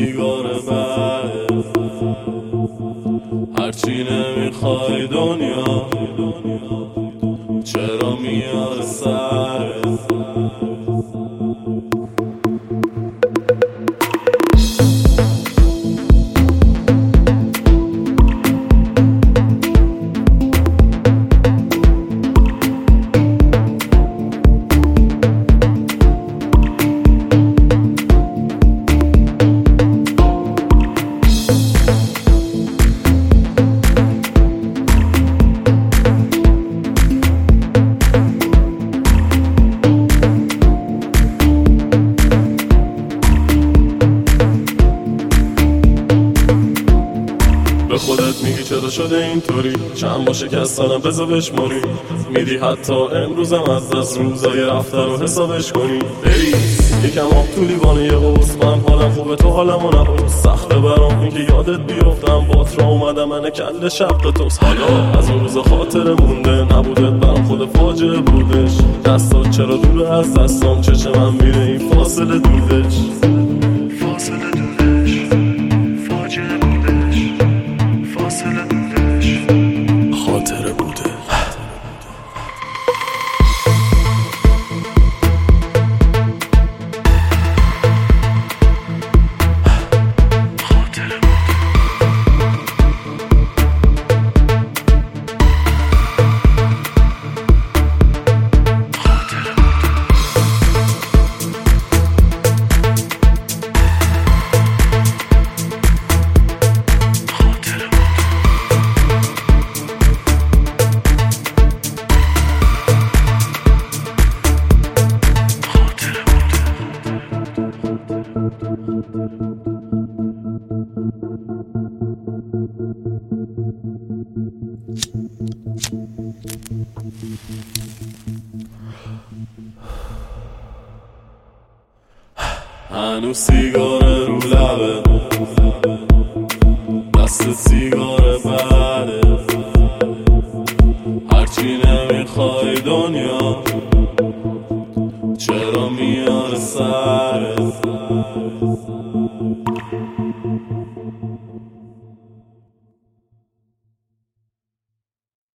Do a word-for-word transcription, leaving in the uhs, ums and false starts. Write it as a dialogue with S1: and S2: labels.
S1: سیگار بعد هرچی نمیخوای دنیا چرا میاد سرت؟ به خودت میگی چرا شده اینطوری، چند با شکستنم بذار بشماری، میری حتی امروزم از دست روزای رفته رو حسابش کنی. بریز یکم آب تو لیوانه یه قرص، من حالم خوبه تو حالمو نبرس. سخته برام این که یادت بیفتم، بات را اومدم من کل شق توست. حالا از اون روز خاطره مونده، نبودت برام خود فاجعه بودش. دستات چرا دوره از دستام، چشم من میره این فاصله دودش. فاصله دودش فاجعه بودش، فاصله بودش خاطره بوده. هنوز سیگار رو لبه، دست سیگار